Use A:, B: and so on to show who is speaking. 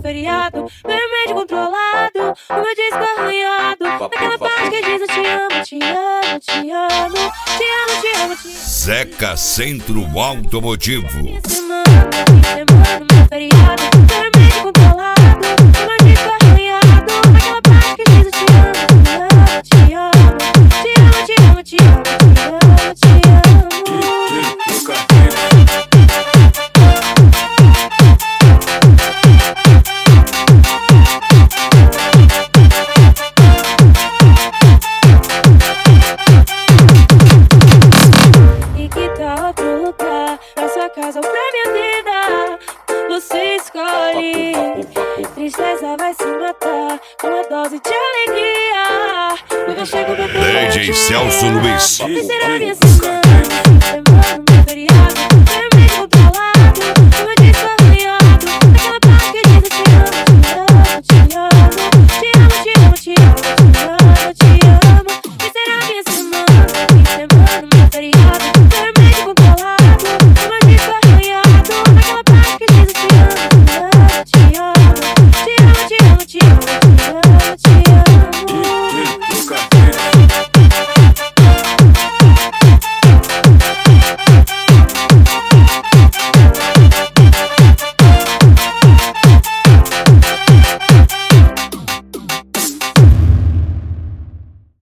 A: feriado, meu remédio controlado, o meu disco arranhado, naquela parte que diz eu te amo, te amo, te amo, te amo, te amo, te amo.
B: Zeca Centro Automotivo.
A: Semana, meu feriado, meu remédio controlado, o meu disco arranhado, naquela parte que diz eu te amo, te amo, te amo, te amo, te amo, te amo, te amo, te amo. Outro lugar, pra sua casa ou pra minha vida, você escolhe. Tristeza vai se matar com uma dose de alegria. Quando eu chego pra
B: DJ Celso Luiz.
A: será minha semana, meu feriado.